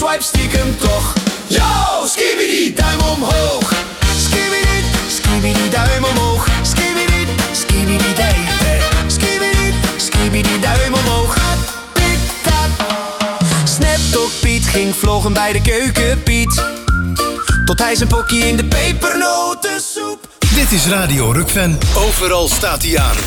swipe stiekem toch. Yo, skibidi, duim omhoog. Skibidi, skibidi, duim omhoog. Skibidi, skibidi, skibidi, skibidi, duim omhoog. Snapdog Piet ging vloggen bij de keukenpiet, tot hij zijn pokkie in de pepernotensoep. Dit is Radio Rukven. Overal staat hij aan.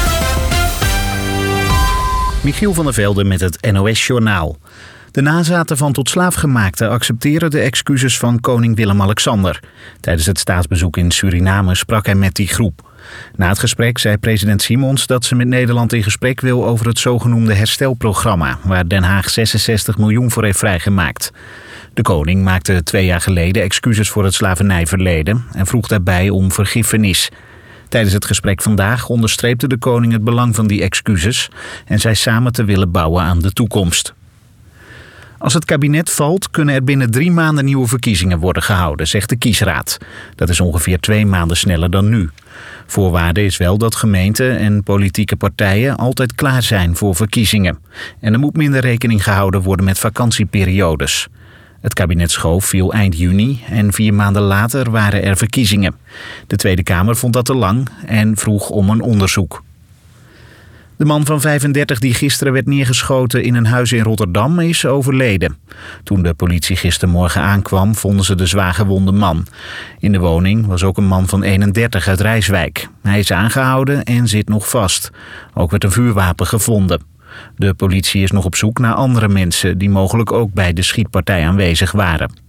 Michiel van der Velde met het NOS-journaal. De nazaten van tot slaafgemaakten accepteren de excuses van koning Willem-Alexander. Tijdens het staatsbezoek in Suriname sprak hij met die groep. Na het gesprek zei president Simons dat ze met Nederland in gesprek wil over het zogenoemde herstelprogramma, waar Den Haag 66 miljoen voor heeft vrijgemaakt. De koning maakte 2 jaar geleden excuses voor het slavernijverleden en vroeg daarbij om vergiffenis. Tijdens het gesprek vandaag onderstreepte de koning het belang van die excuses en zei samen te willen bouwen aan de toekomst. Als het kabinet valt, kunnen er binnen 3 maanden nieuwe verkiezingen worden gehouden, zegt de kiesraad. Dat is ongeveer 2 maanden sneller dan nu. Voorwaarde is wel dat gemeenten en politieke partijen altijd klaar zijn voor verkiezingen. En er moet minder rekening gehouden worden met vakantieperiodes. Het kabinetsschoof viel eind juni en 4 maanden later waren er verkiezingen. De Tweede Kamer vond dat te lang en vroeg om een onderzoek. De man van 35 die gisteren werd neergeschoten in een huis in Rotterdam is overleden. Toen de politie gistermorgen aankwam, vonden ze de zwaargewonde man. In de woning was ook een man van 31 uit Rijswijk. Hij is aangehouden en zit nog vast. Ook werd een vuurwapen gevonden. De politie is nog op zoek naar andere mensen die mogelijk ook bij de schietpartij aanwezig waren.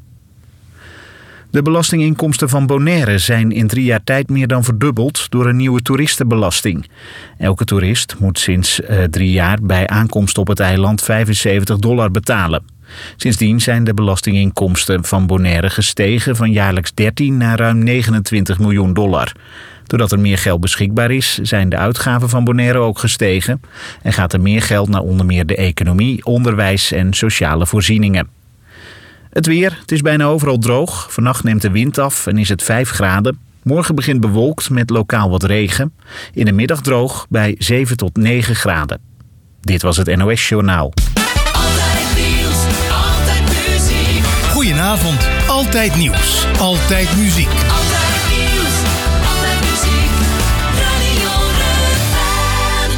De belastinginkomsten van Bonaire zijn in 3 jaar tijd meer dan verdubbeld door een nieuwe toeristenbelasting. Elke toerist moet sinds 3 jaar bij aankomst op het eiland $75 betalen. Sindsdien zijn de belastinginkomsten van Bonaire gestegen van jaarlijks 13 naar ruim $29 miljoen. Doordat er meer geld beschikbaar is, zijn de uitgaven van Bonaire ook gestegen en gaat er meer geld naar onder meer de economie, onderwijs en sociale voorzieningen. Het weer, het is bijna overal droog. Vannacht neemt de wind af en is het 5 graden. Morgen begint bewolkt met lokaal wat regen. In de middag droog bij 7 tot 9 graden. Dit was het NOS Journaal. Altijd nieuws, altijd muziek. Goedenavond. Altijd nieuws. Altijd muziek. Altijd nieuws, altijd muziek. Radio Rukven.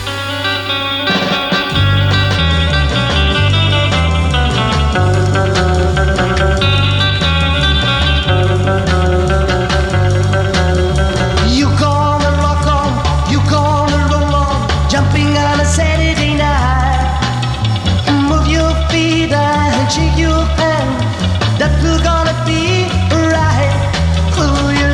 You gonna rock on, you gonna roll on, jumping on a Saturday night. And move your feet and shake your hand. That will gonna be right. Pull your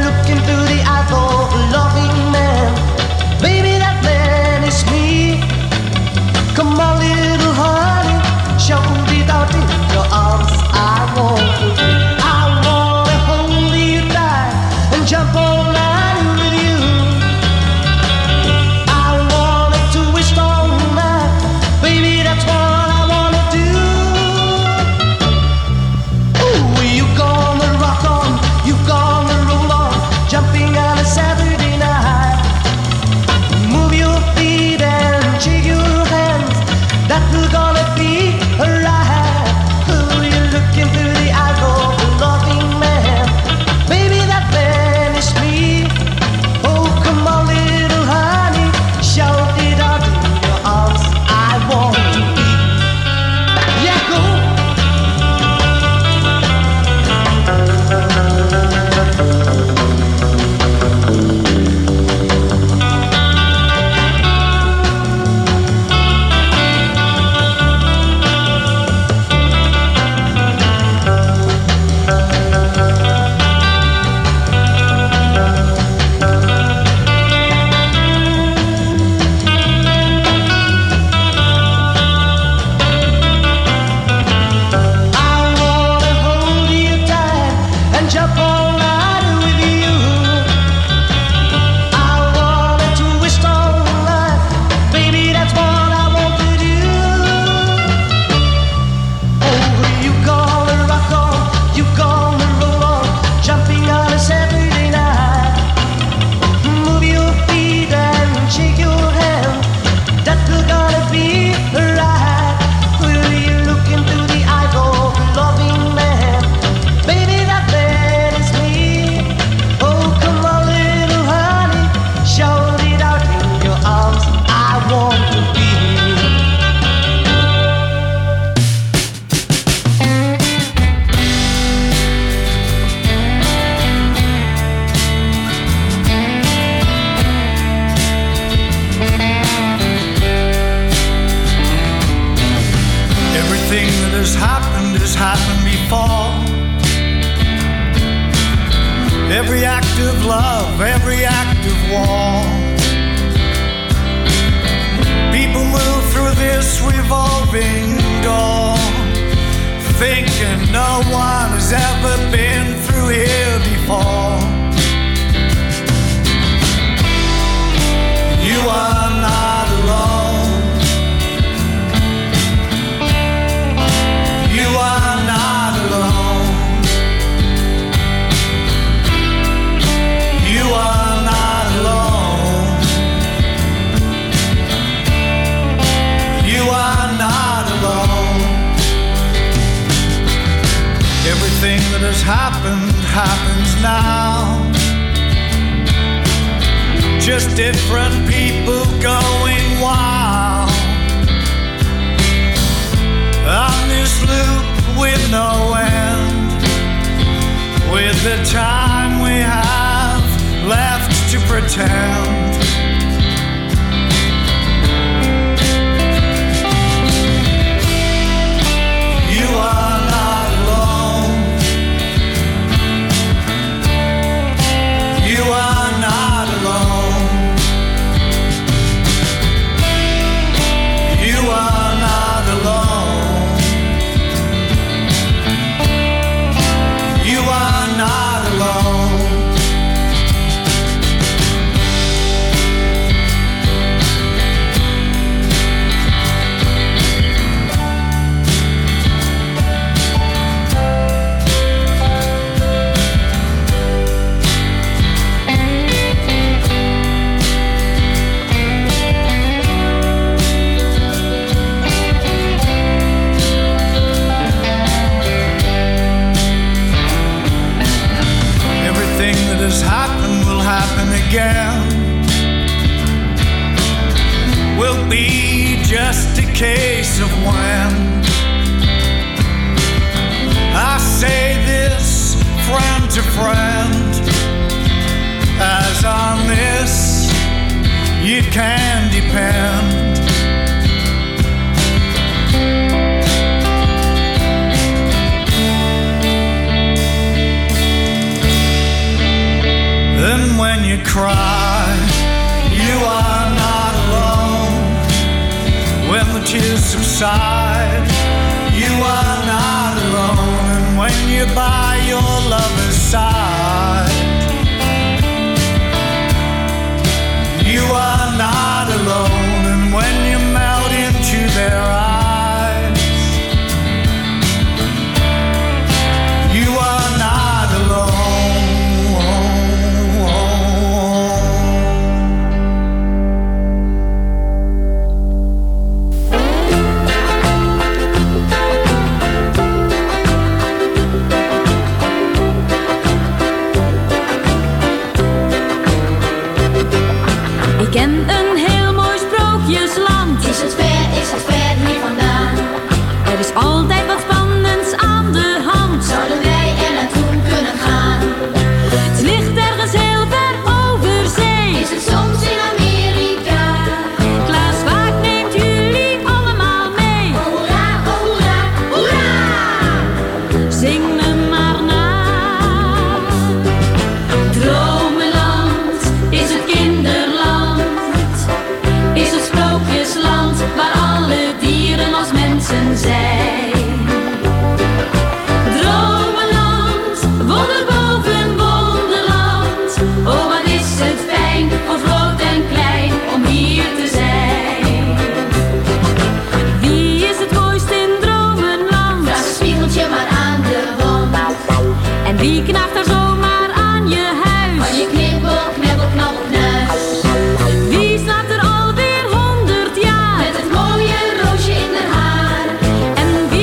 has happened before. Every act of love, every act of war. People move through this revolving door, thinking no one has ever been through here before. You are not alone. You are not alone. You are not alone. You are not alone. Everything that has happened happens now. Just different people going wild on this loop with no end, with the time we have left to pretend. You are not alone. You are not alone. You are not alone. You are not alone. Everything that has happened will happen again. Will be just a case of when. I say this friend to friend, as on this you can depend. Then when you cry, you are not alone. When the tears subside, you are not alone. And when you're by your lover's side, you are not alone. And when you melt into their eyes, you are not alone. Ik ken een heel mooi sprookjesland. Is het ver hier vandaan? Er is altijd wat spannends aan de hand. Zouden wij er naartoe kunnen gaan? Het ligt ergens heel ver over zee. Is het soms in Amerika? Klaas Vaak neemt jullie allemaal mee. Oh hoera, oh hoera, hoera! Zing me maar na. Dromenland is het kinderland. Is het sprookjesland waar alle dieren als mensen zijn. Dromenland, wonder boven wonderland. Oh wat is het fijn voor groot en klein om hier te zijn. Wie is het mooist in Dromenland? Vraag een spiegeltje maar aan de wand. En wie knaagt er zomaar aan je huis? Van je knippel, knebbel, knabbel, knuis. Wie slaapt er alweer 100 jaar? Met het mooie roosje in haar haar. En wie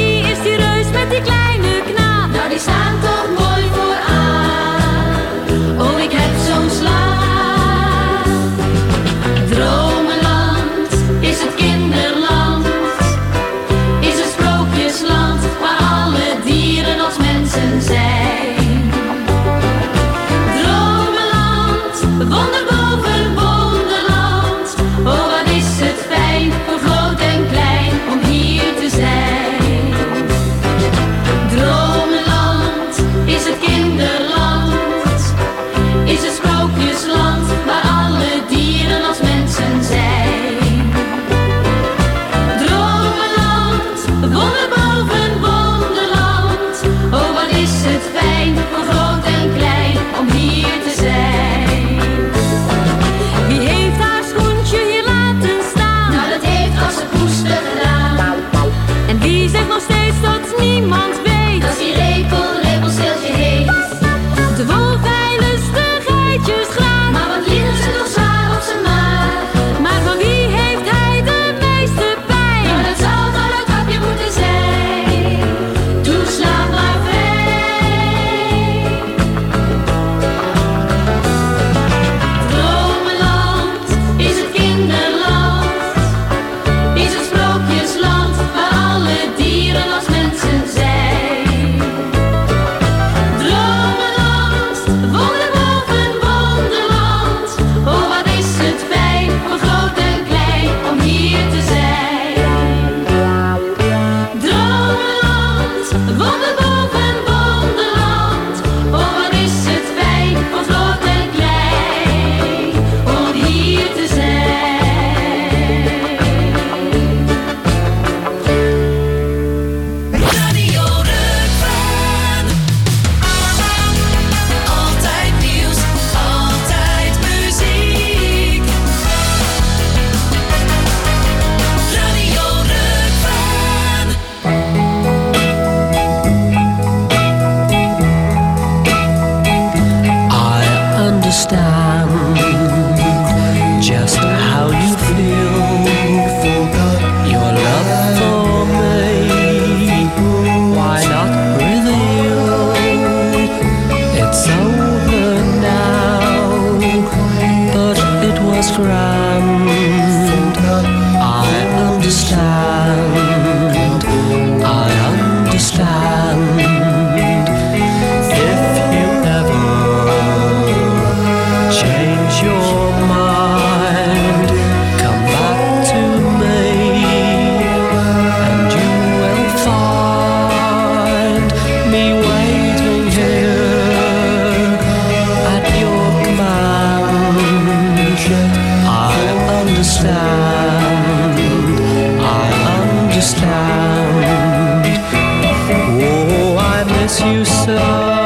understand. Oh, I miss you so.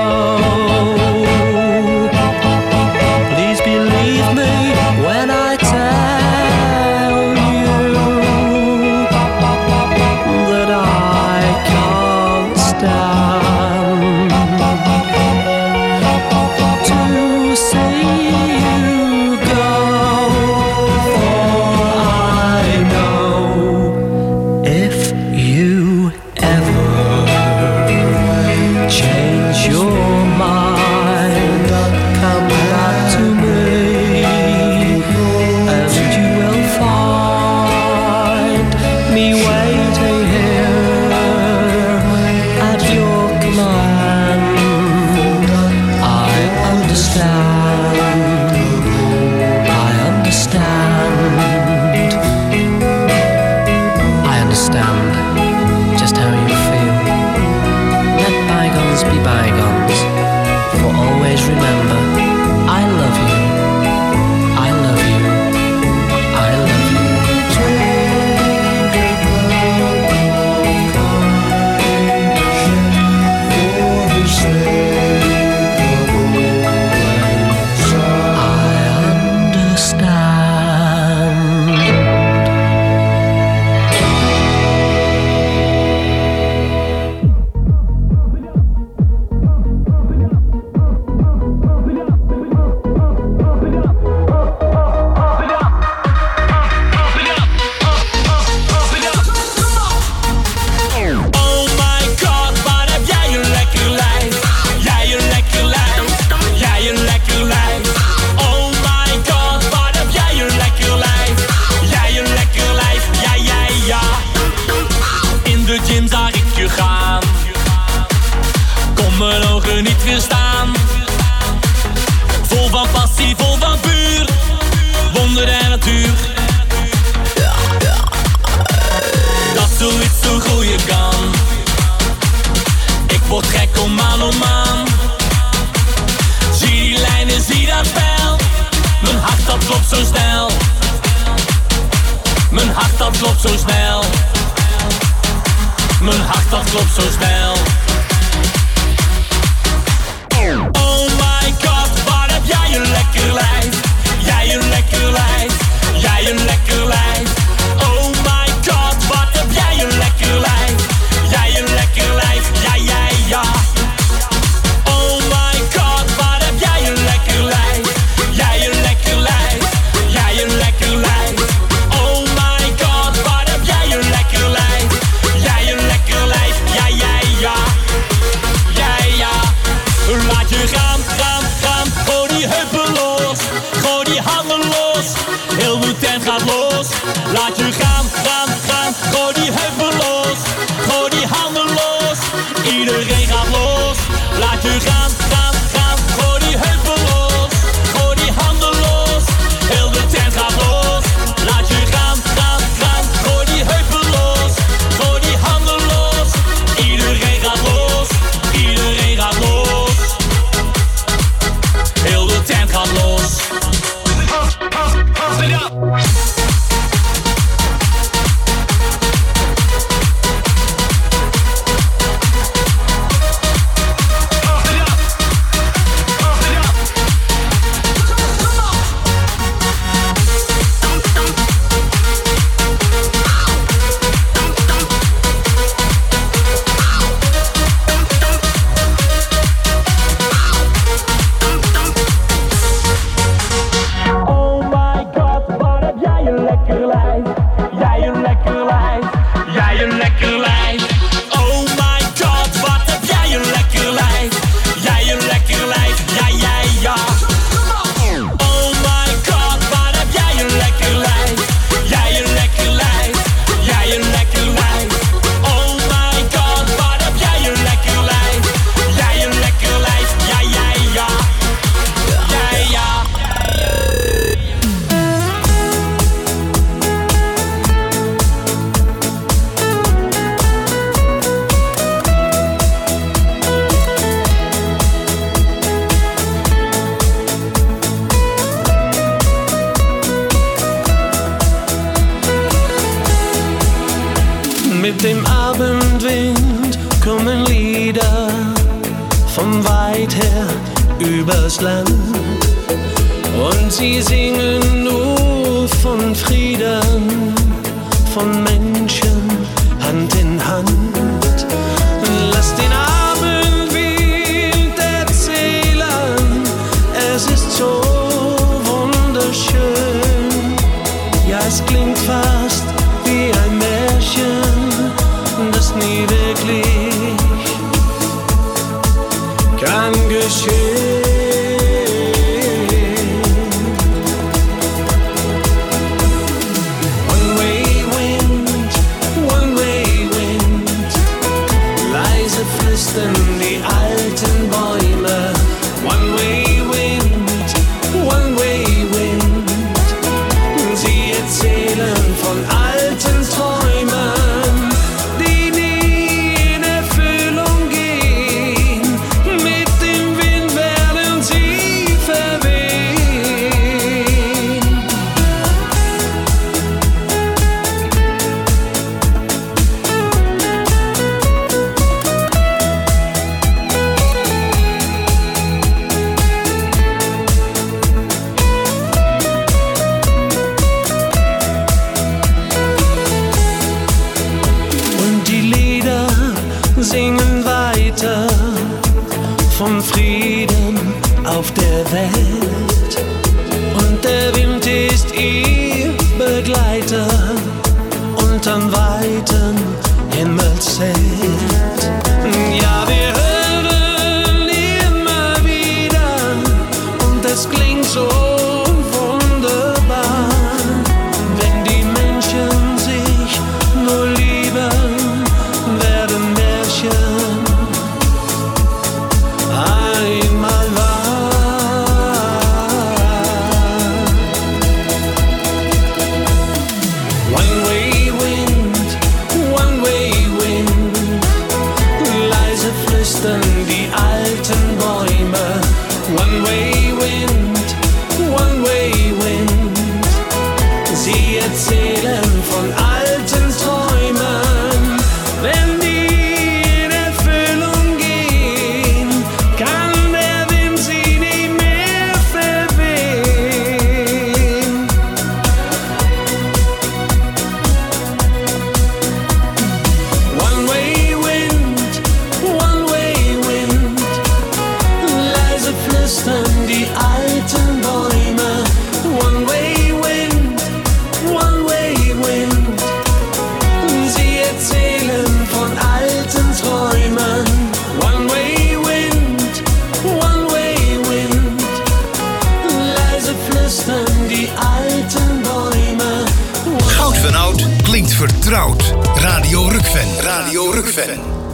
Please believe me when I tell you that I can't stand to see you go. For I know if you ever change your mind, come back to me, and you will find me waiting here at your command. I understand, I understand, I understand just how you feel. Let bygones be bygones, for always remember, I love you, I love you, I love you. I understand. Oh my god, wat heb jij een lekker lijf. Jij een lekker lijf. Jij een lekker lijf. Oh my god, wat heb jij een lekker lijf. Jij een lekker lijf. Ja, ja, ja. In de gym zag ik je gaan. Kon mijn ogen niet weerstaan. Vol van passie, vol van vuur. Wonder en natuur. Dat zoiets zo groeien kan. Ik word gek om aan. Zie die lijnen, zie dat spel. Mijn hart dat klopt zo snel. Mijn hart dat klopt zo snel. Mijn hart dat klopt zo snel. Oh my god, wat heb jij een lekker lijf. Jij een lekker lijf. Jij een lekker lijf. Oh my god, wat heb jij een lekker lijf. Jij een lekker lijf. Ja, ja, ja. Oh my god, wat heb jij een lekker lijf. Jij een lekker lijf. Jij een lekker lijf. Oh my god, wat heb jij een lekker lijf. Jij een lekker lijf. Ja, ja, ja. Ja, ja. Laat je gaan, gaan, gaan. Gooi die heupen los. Gooi die handen los. Heel de tent gaat los. Mit dem Abendwind kommen Lieder von weit her übers Land und sie singen nur von Frieden, von Menschen Hand in Hand. Lass den Abendwind erzählen, es ist so wunderschön. Ja, es klingt fast wie ein Märchen, das nie wirklich kann geschehen. One-way wind, leise flüstern die alten Bäume. One-way wind, sie erzählen von alten Träumen, die nie in Erfüllung gehen. Mit dem Wind werden sie verwehen. Und die Lieder singen weiter vom Frieden auf der Welt. Und der Wind ist ihr Begleiter unterm weiten Himmelszelt. Ja, wir hören immer wieder und es klingt so wunderbar, wenn die Menschen sich nur lieben, werden Märchen einmal wahr. One-way wind, leise flüstern die alten Bäume. One-way wind, sie erzählen von alten Träumen. Wenn die in Erfüllung gehen, kann der Wind sie nicht mehr verwehen. One-way wind, leise flüstern die alten Bäume. One-way wind, sie erzählen von alten Träumen. One-way wind, leise flüstern die alten Bäume. Goud van oud klinkt vertrouwd. Radio Rukven.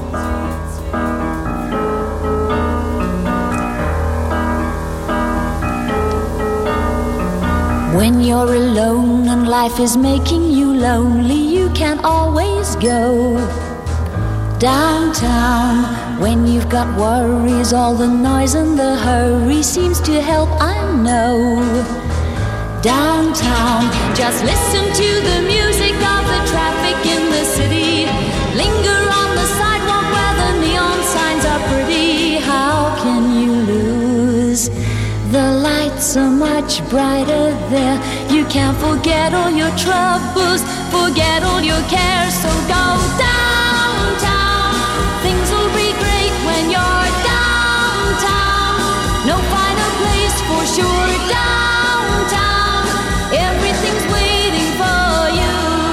When you're alone and life is making you lonely, you can always go downtown. When you've got worries, all the noise and the hurry seems to help, I know. Downtown, just listen to the music of the traffic in the city. Linger on the sidewalk where the neon signs are pretty. How can you lose? The lights are much brighter there. You can't forget all your troubles, forget all your cares. So go downtown. Things will be great when you're downtown. No finer place for sure. Downtown, everything's waiting for you.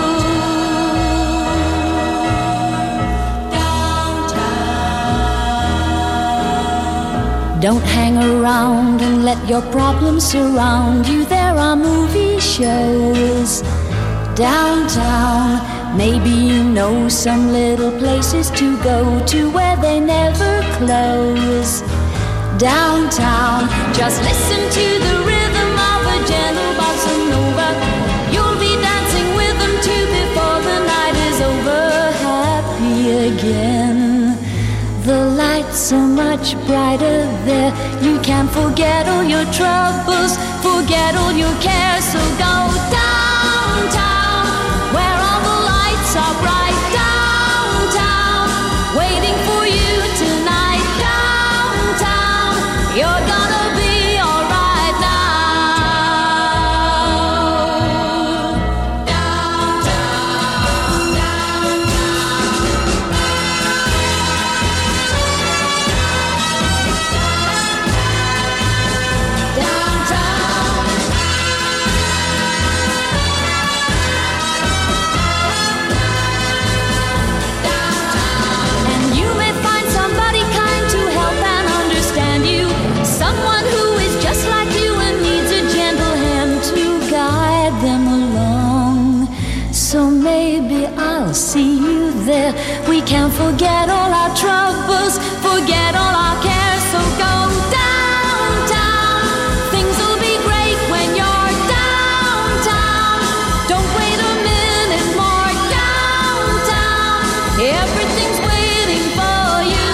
Downtown. Don't hang around and let your problems surround you. There are movie shows downtown. Maybe you know some little places to go to where they never close. Downtown, just listen to the rhythm of a gentle bossa nova. You'll be dancing with them too before the night is over. Happy again. The lights are much brighter there. You can't forget all your troubles, forget all your cares. So go downtown, where all the lights are bright. Downtown. We can forget all our troubles, forget all our cares. So go downtown. Things will be great when you're downtown. Don't wait a minute more. Downtown, everything's waiting for you.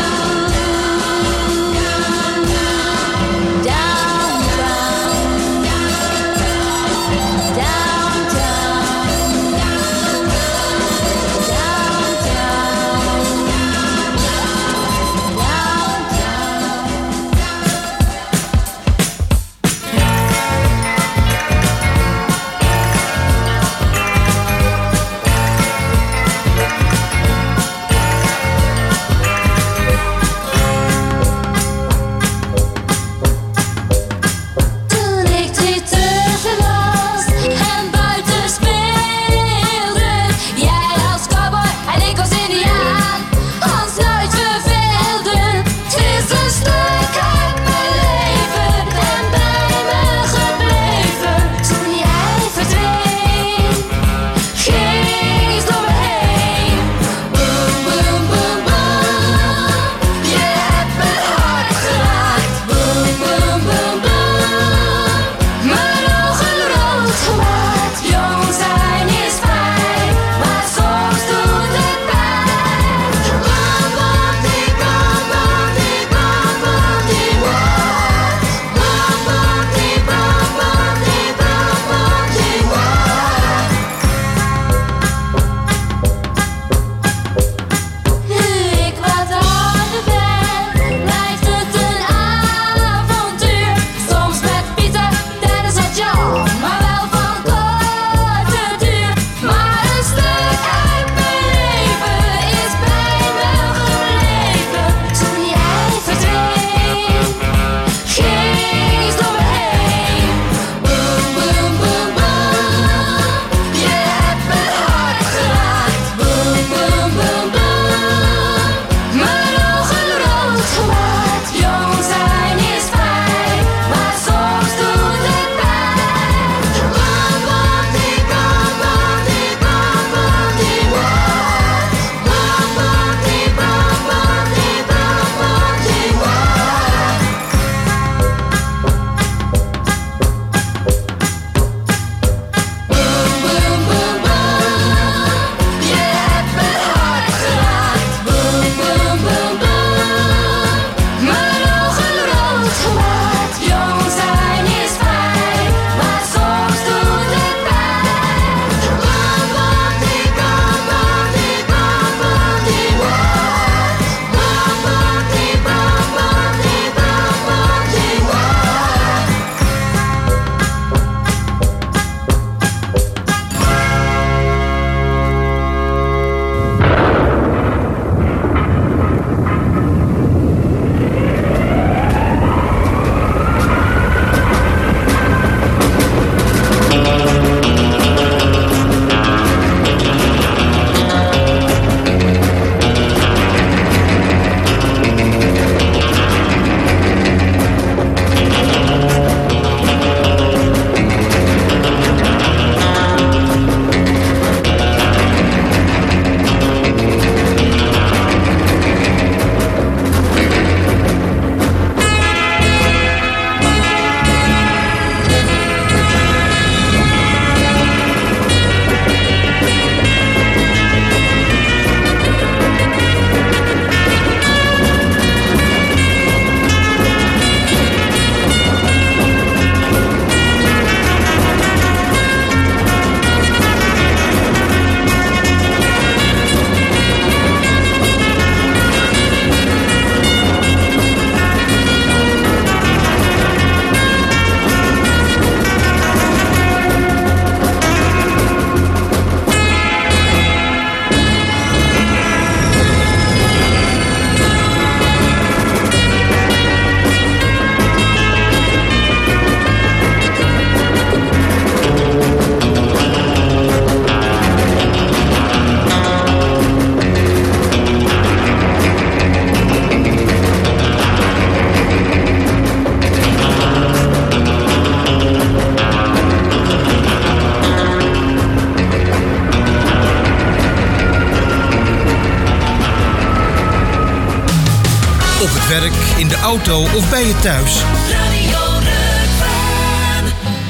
Op het werk, in de auto of bij je thuis. Radio Rukven.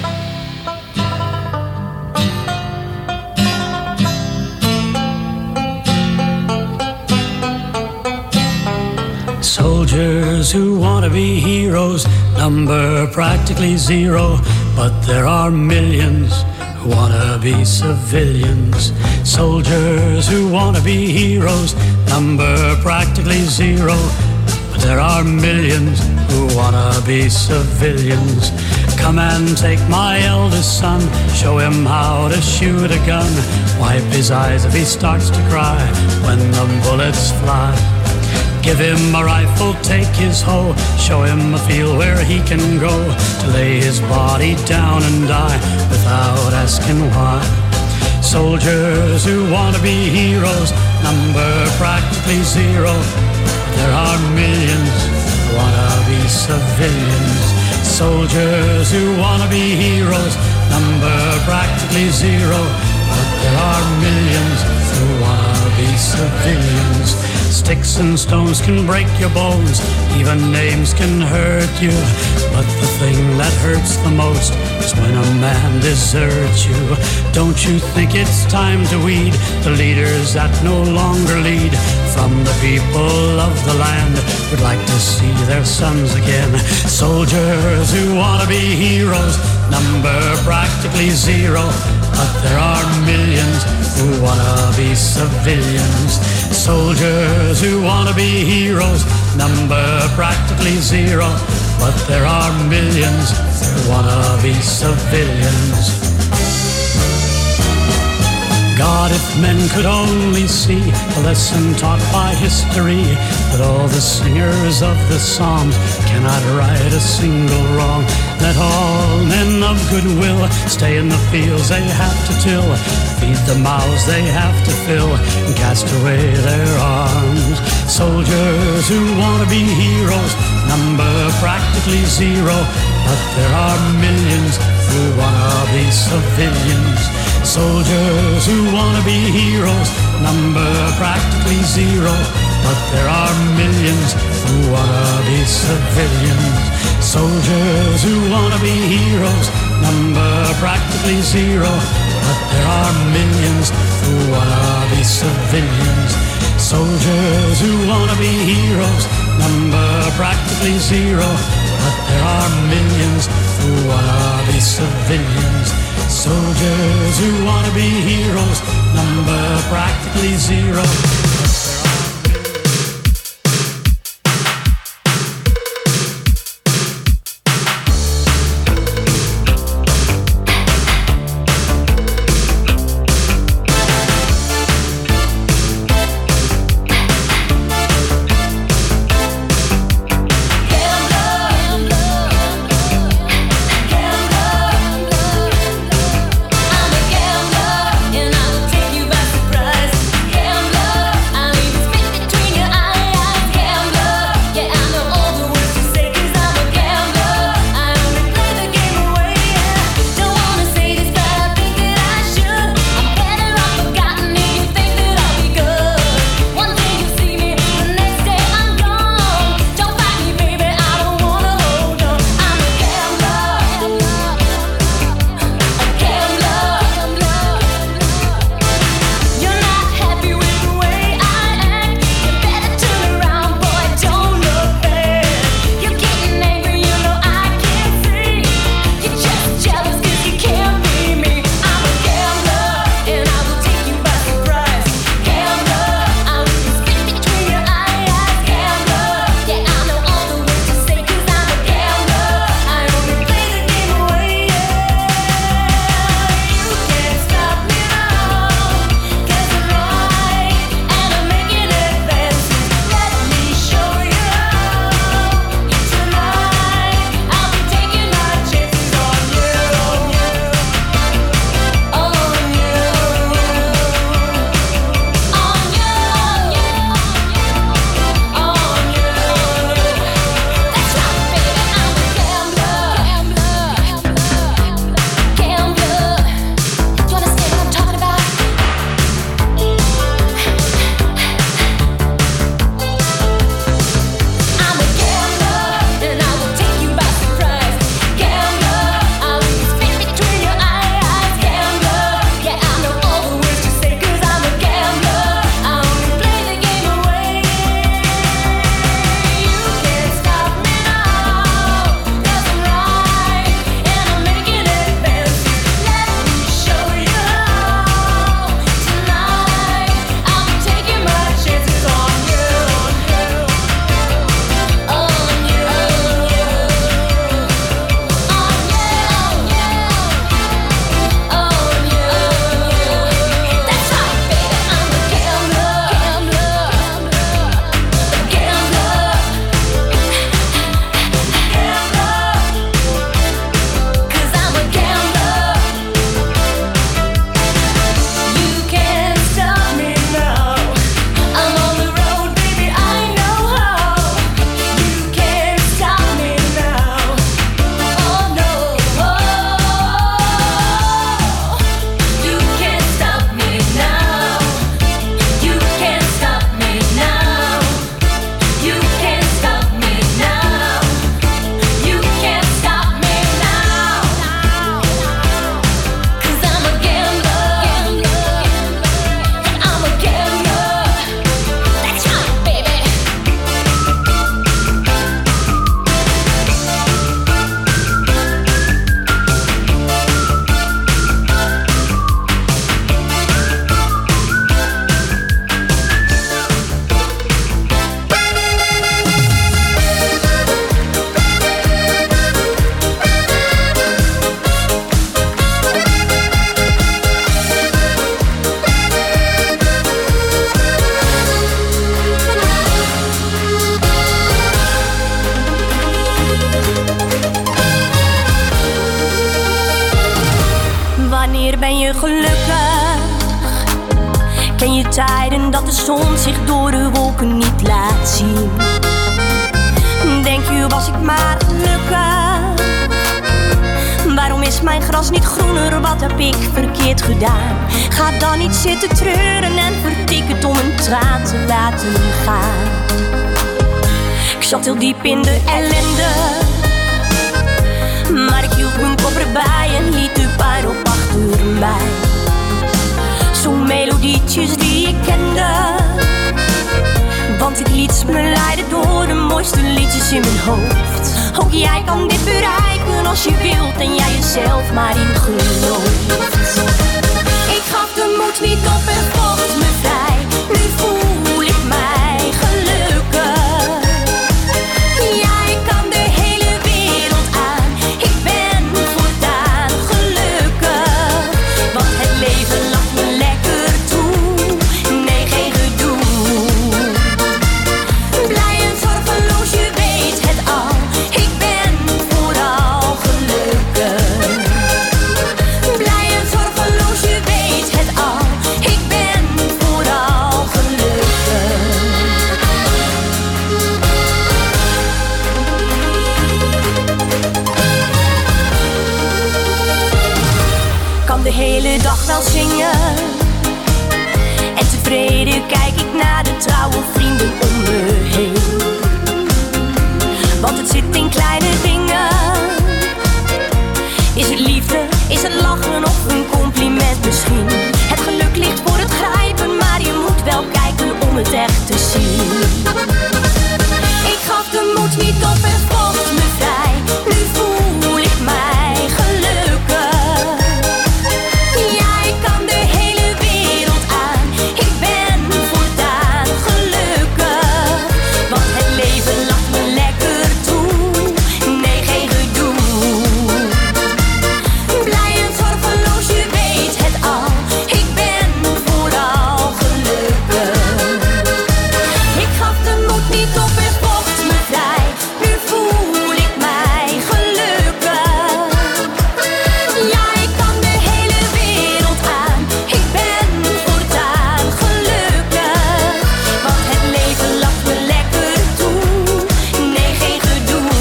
Soldiers who want to be heroes number practically zero, but there are millions who want to be civilians. Soldiers who want to be heroes number practically zero, but there are millions who want to be civilians. Come and take my eldest son, show him how to shoot a gun, wipe his eyes if he starts to cry when the bullets fly. Give him a rifle, take his hoe, show him a field where he can go to lay his body down and die without asking why. Soldiers who want to be heroes number practically zero. There are millions who want to be civilians. Soldiers who want to be heroes number practically zero. But there are millions who want to be civilians. Sticks and stones can break your bones, even names can hurt you, but the thing that hurts the most is when a man deserts you. Don't you think it's time to weed the leaders that no longer lead? From the people of the land would like to see their sons again. Soldiers who want to be heroes number practically zero, but there are millions who want to be civilians. Soldiers who want to be heroes number practically zero, but there are millions who want to be civilians. God, if men could only see the lesson taught by history, that all the singers of the Psalms cannot right a single wrong. Let all men of goodwill stay in the fields they have to till, feed the mouths they have to fill, and cast away their arms. Soldiers who want to be heroes number practically zero, but there are millions who want to be civilians. Soldiers who want to be heroes number practically zero, but there are millions who want to be civilians. Soldiers who want to be heroes number practically zero, but there are millions who want to be civilians. Soldiers who want to be heroes number practically zero, but there are millions who want to be civilians. Soldiers who want to be heroes number practically zero. I'm a gambler, and I will take you by surprise. Gambler, je gelukkig? Ken je tijden dat de zon zich door de wolken niet laat zien? Denk je, was ik maar gelukkig? Waarom is mijn gras niet groener? Wat heb ik verkeerd gedaan? Ga dan niet zitten treuren en vertik het om een traan te laten gaan. Ik zat heel diep in de ellende, maar ik hield mijn kop erbij en liet de pijn op achter mij. Zo'n melodietjes die ik kende, want ik liet me leiden door de mooiste liedjes in mijn hoofd. Ook jij kan dit bereiken als je wilt en jij jezelf maar in gelooft. Ik gaf de moed niet op en vocht me vrij. Nu voel ik mij gelukkig. Jij kan de hele wereld aan. Ik ben voortaan gelukkig, want het leven lacht me lekker toe. Nee, geen gedoe. Blij en zorgeloos, je weet het al. Ik ben vooral gelukkig. Blij en zorgeloos, je weet het al. Ik ben vooral gelukkig. Kan de hele dag wel zingen en tevreden kijk ik naar de trouwe vrienden om me heen. Want het zit in kleine dingen. Is het liefde, is het lachen of een compliment misschien? Het geluk ligt voor het grijpen, maar je moet wel kijken om het echt te zien. Ik gaf de moed niet op en vocht me vrij. Nu voel ik mij gelukkig. Jij kan de hele wereld aan. Ik ben voortaan gelukkig, want het leven lacht me lekker toe. Nee, geen gedoe. Blij en zorgeloos, je weet het al. Ik ben vooral gelukkig. Ik gaf de moed niet op en vocht me vrij. Nu voel ik mij gelukkig. Jij kan de hele wereld aan. Ik ben voortaan gelukkig, want het leven lacht me lekker toe. Nee, geen gedoe.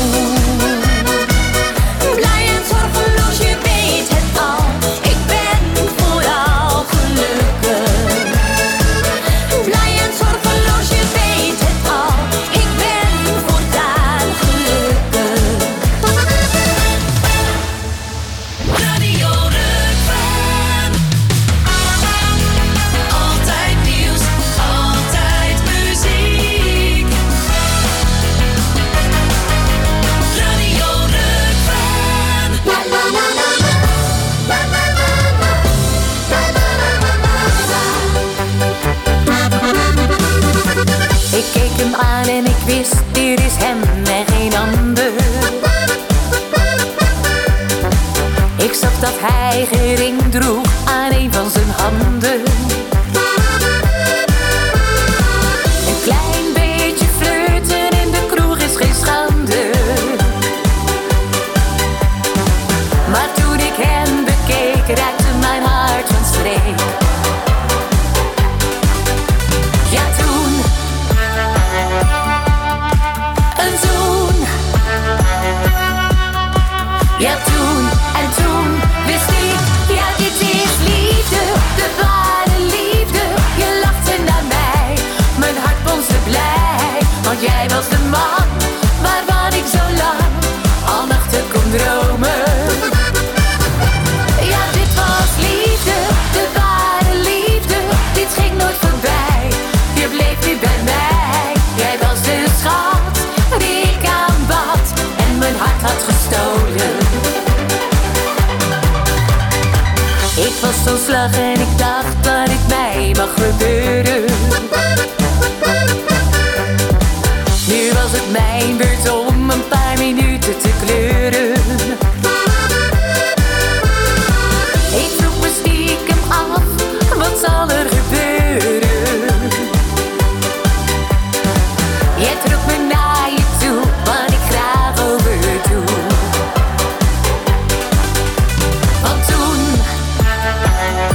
Blij en zorgeloos, je weet het al. Ik ben vooral gelukkig. Blij en zorgeloos, je weet het al. Ik ben voortaan gelukkig. Radio Rukven. Altijd nieuws, altijd muziek. Radio Rukven. Ik keek hem aan en ik wist, dit is hem en geen ander. Ik zag dat hij geen ring droeg aan een van zijn handen. Een klein beetje flirten in de kroeg is geen schande. Maar toen ik hem bekeek, raakte mijn hart van streek. Ja, toen een zoen. Ja, toen en toen wist ik, ja, dit is liefde, de ware liefde. Je lachte naar mij, mijn hart bonsde blij, want jij was de man waarvan ik zo lang al nachten kon dromen. Ja, dit was liefde, de ware liefde. Dit ging nooit voorbij, je bleef nu bij mij. Jij was de schat die ik aanbad en mijn hart had gestolen. Ik was zo slag en ik dacht dat het mij mag gebeuren. Nu was het mijn beurt om een paar minuten te kleuren. Ik vroeg me stiekem af, wat zal er gebeuren? Jij trok me naar je toe, wat ik graag overdoe. Want toen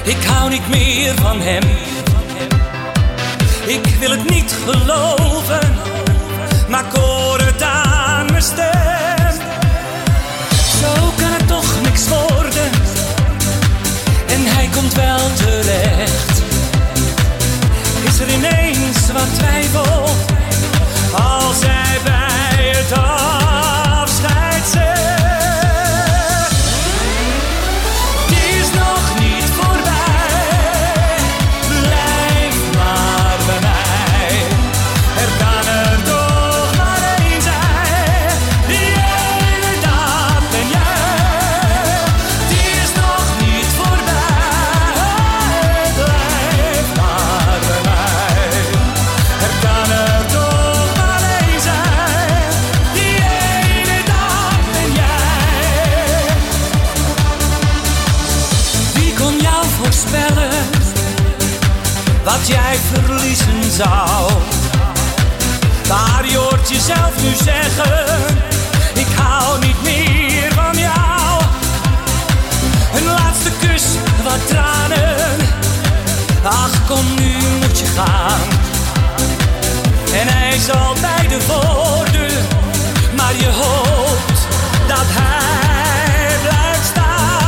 Ik hou niet meer van hem. Ik wil het niet geloven, maar ik hoor het aan mijn stem. Zo kan het toch niks worden, en hij komt wel terecht. Is er ineens wat twijfel, als hij bij het afscheid zegt: het is nog niet voorbij, blijf maar bij mij. Er kan er toch maar één zijn, die ene, dat ben jij. Het is nog niet voorbij, blijf maar bij mij. Er kan er toch maar één zijn, die ene, dat ben jij. Wie kon jou voorspellen wat jij verliezen zou? Maar je hoort jezelf nu zeggen: ik hou niet meer van jou. Een laatste kus, wat tranen. Ach, kom, nu moet je gaan. En hij zal bij de voordeur, maar je hoopt dat hij blijft staan.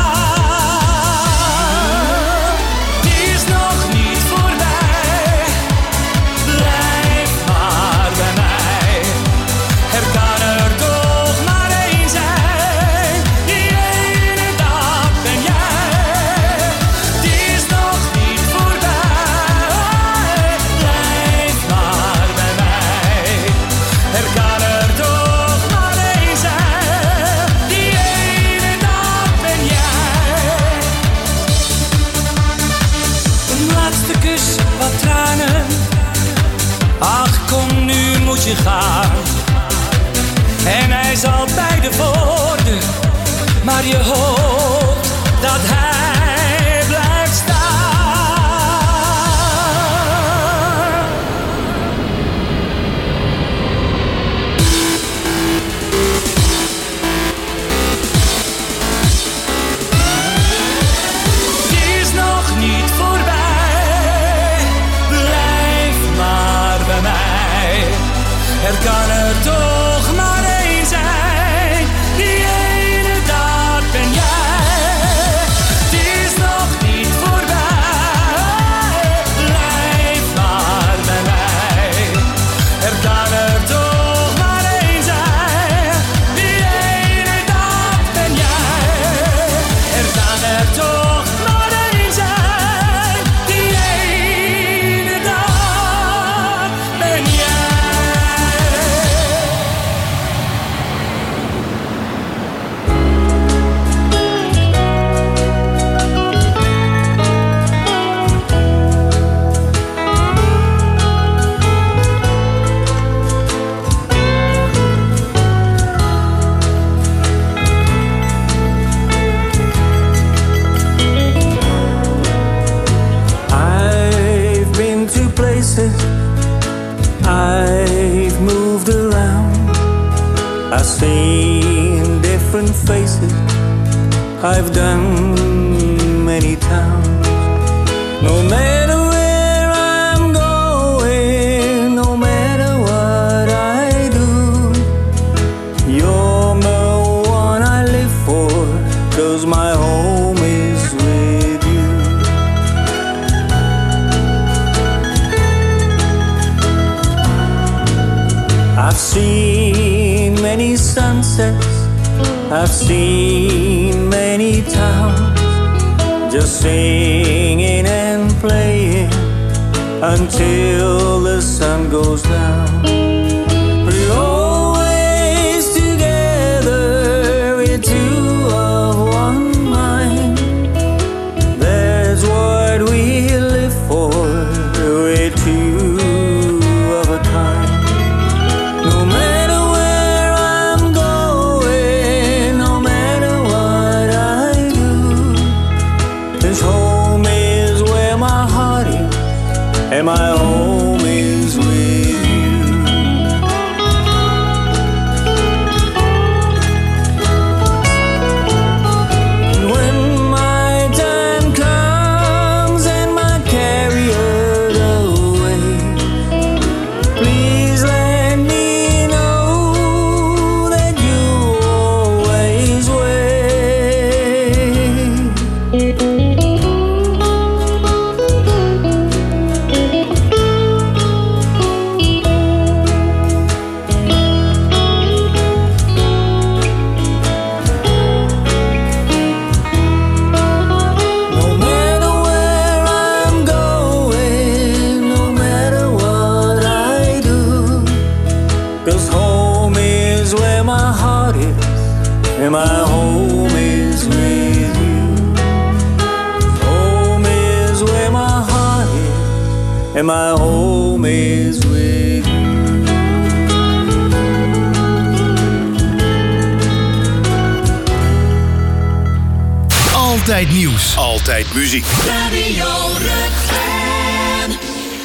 Het is nog niet voorbij, blijf maar bij mij. Er kan er toch maar één zijn, die ene, dat ben jij. Het is nog niet voorbij, blijf maar bij mij. Er kan er toch maar één zijn, die ene, dat ben jij. Een laatste kus, wat tranen. Ach, kom, nu moet je gaan. En hij zal bij de voordeur, maar je hoopt dat hij blijft staan. Het is nog niet voorbij, blijf maar bij mij. Er kan er toch maar één zijn, die ene, dat ben jij. Het is nog niet voorbij, blijf maar bij mij. Er kan er toch maar één zijn, die ene, dat ben jij. Er kan er toch maar één zijn, die ene, dat ben jij. I've been to places, I've moved around, I've seen different faces, I've done many towns. No matter where I'm going, no matter what I do, you're the one I live for, 'cause my home is with you. I've seen many sunsets, I've seen many towns, just singing and playing until the sun goes down. We're always together, we're two of one mind. That's what we live for, we're two of a kind. No matter where I'm going, no matter what I do, this home is where my heart is, and my home is with you. And when my time comes, and my home is with you. Home is where my heart is, and my home is with you. Altijd nieuws. Altijd muziek. Radio Ruggen.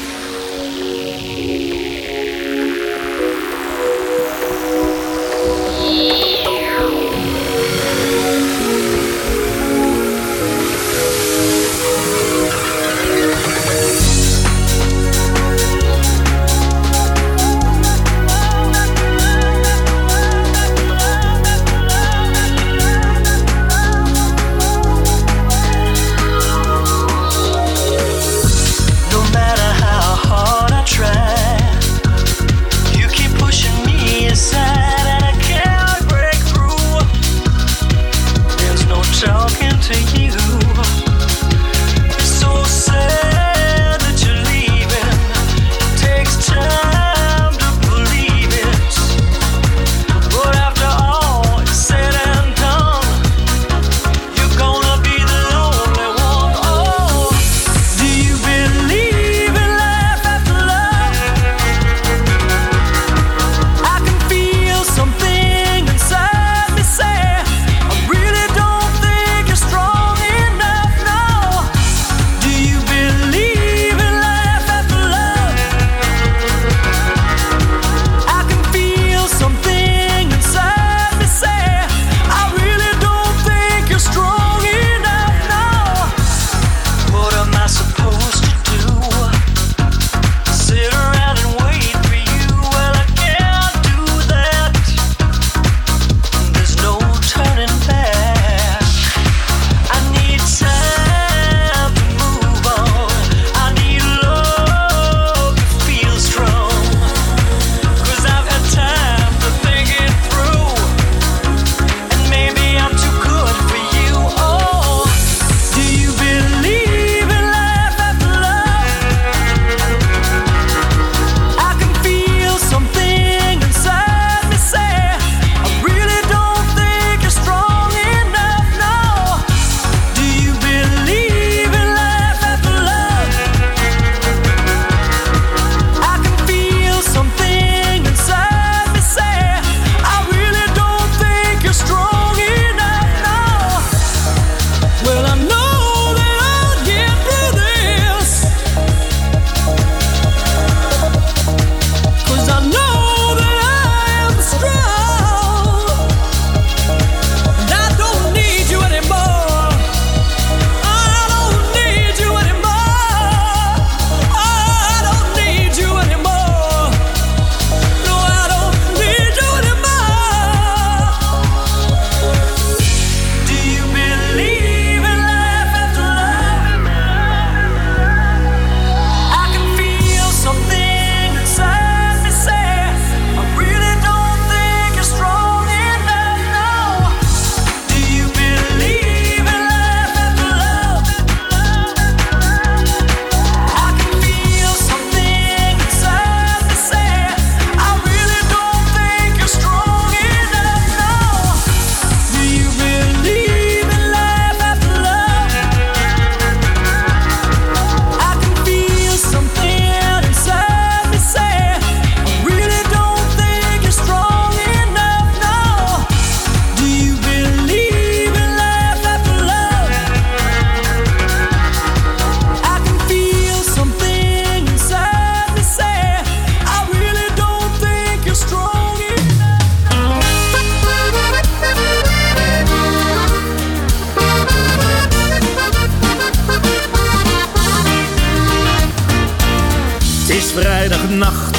vrijdagnacht.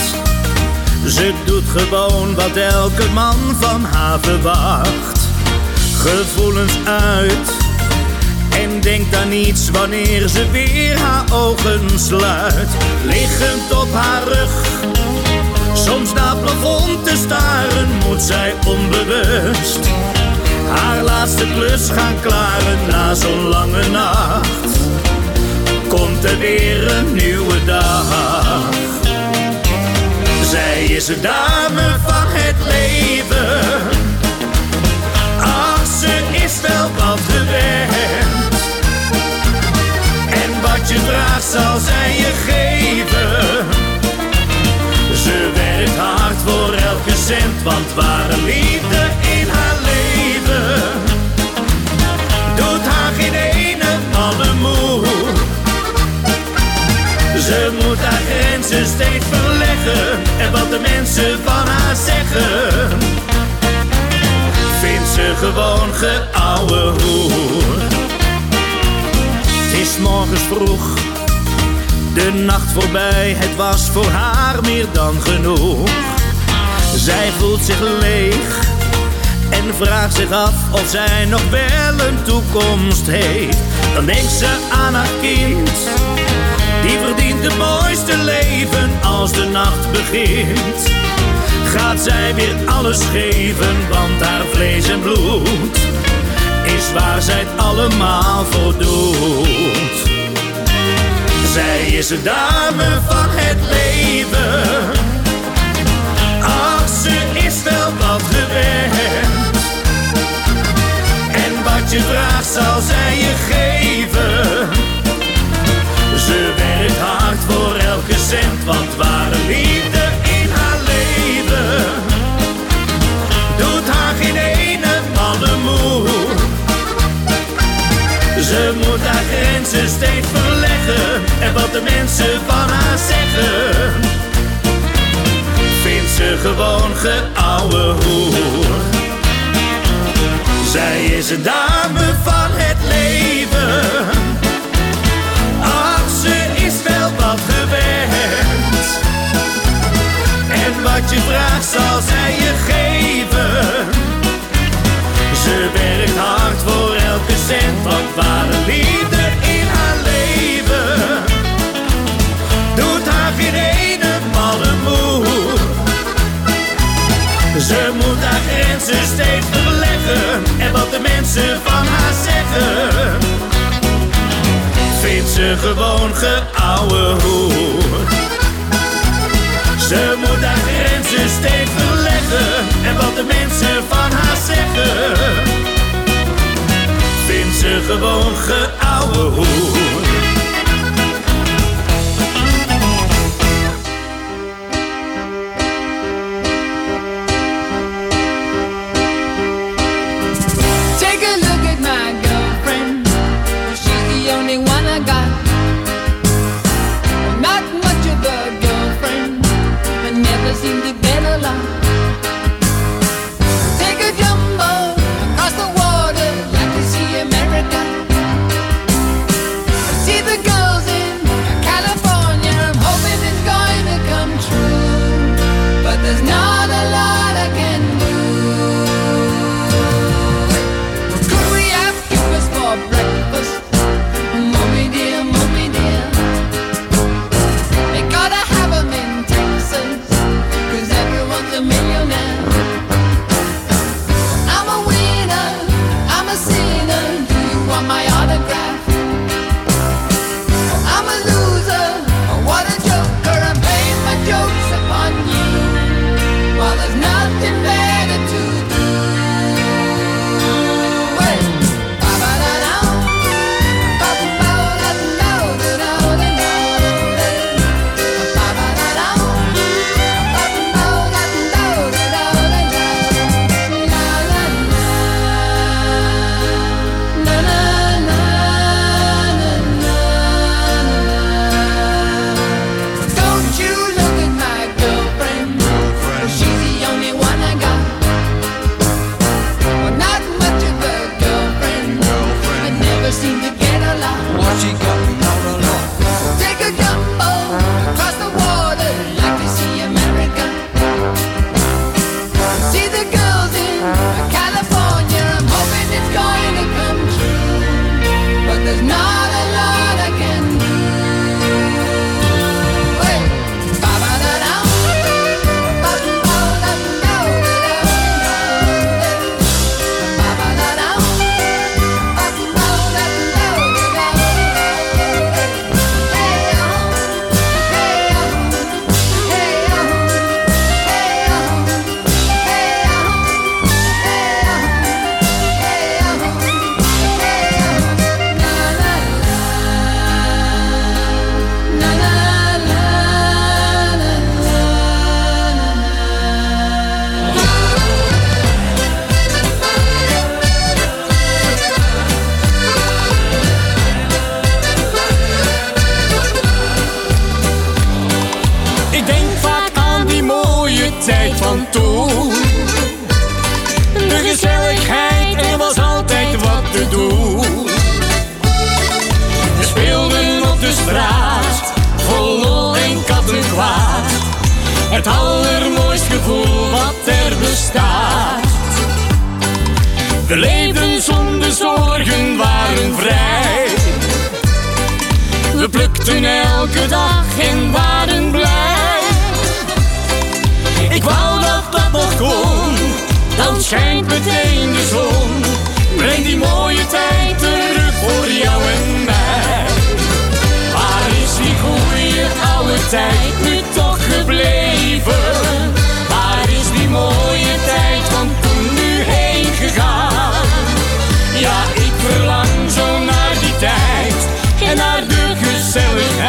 Ze doet gewoon wat elke man van haar verwacht. Gevoelens uit en denkt aan niets wanneer ze weer haar ogen sluit. Liggend op haar rug, soms naar het plafond te staren, moet zij onbewust haar laatste klus gaan klaren. Na zo'n lange nacht komt er weer een nieuwe dag. Zij is een dame van het leven. wel wat gewend. En wat je vraagt zal zij je geven. Ze werkt hard voor elke cent, want ware liefde in haar leven doet haar geen ene malle moe. Ze moet haar grenzen steeds verleggen en wat de mensen van haar zeggen vindt ze gewoon geouwe hoer. Het is morgens vroeg, de nacht voorbij, het was voor haar meer dan genoeg. Zij voelt zich leeg en vraagt zich af of zij nog wel een toekomst heeft. Dan denkt ze aan haar kind, die verdient het mooiste leven als de nacht begint. Gaat zij weer alles geven, want haar vlees en bloed is waar zij het allemaal voor doet. Zij is de dame van het leven. Ach, ze is wel wat gewend. En wat je vraagt zal zij je geven. Ze werkt hard voor elke cent, want ware liefde in haar leven doet haar geen ene malle moe. Ze moet haar grenzen steeds verleggen en wat de mensen van haar zeggen vindt ze gewoon geouwe hoer. Zij is een dame van het leven. Ach, ze is wel wat gewend. En wat je vraagt zal zij je geven. Ze werkt hard voor elke cent, want ware liefde in haar leven doet haar geen ene malle moe. Ze moet haar grenzen steeds verleggen en wat de mensen van haar zeggen vindt ze gewoon geouwe hoer. Ze moet haar grenzen steeds verleggen en wat de mensen van haar zeggen vindt ze gewoon geouwe hoer. Take a look at my girlfriend. She's the only one I got. Not much of a girlfriend, but never seemed to get a lot. Take a jumbo across the water, like to see America. See the girls in California, I'm hoping it's going to come true. But there's not a lot I can do. Could we have breakfast for breakfast? Mommy dear, mommy dear. We gotta have 'em in Texas, 'cause everyone's a de straat, vol lol en kattenkwaad. Het allermooist gevoel wat er bestaat. We leefden zonder zorgen, waren vrij. We plukten elke dag en waren blij. Ik wou dat dat nog kon, dan schijnt meteen de zon. Breng die mooie tijd terug voor jou en mij. Waar is die goeie oude tijd nu toch gebleven? Waar is die mooie tijd van toen nu heen gegaan? Ja, ik verlang zo naar die tijd en naar de gezelligheid.